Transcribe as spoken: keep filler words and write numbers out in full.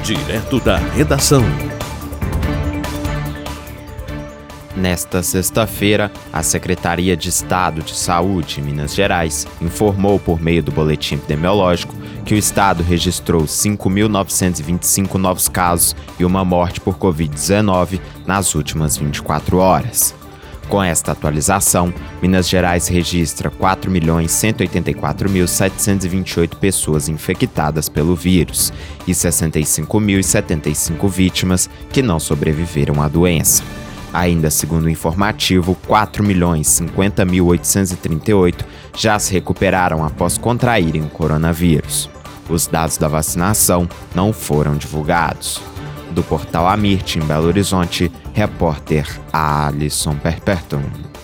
Direto da redação. Nesta sexta-feira, a Secretaria de Estado de Saúde, Minas Gerais, informou por meio do boletim epidemiológico que o estado registrou cinco mil novecentos e vinte e cinco novos casos e uma morte por covid dezenove nas últimas vinte e quatro horas. Com esta atualização, Minas Gerais registra quatro milhões cento e oitenta e quatro mil setecentos e vinte e oito pessoas infectadas pelo vírus e sessenta e cinco mil e setenta e cinco vítimas que não sobreviveram à doença. Ainda segundo o informativo, quatro milhões cinquenta mil oitocentos e trinta e oito já se recuperaram após contraírem o coronavírus. Os dados da vacinação não foram divulgados. Do portal Amirte, em Belo Horizonte, repórter Alisson Perperton.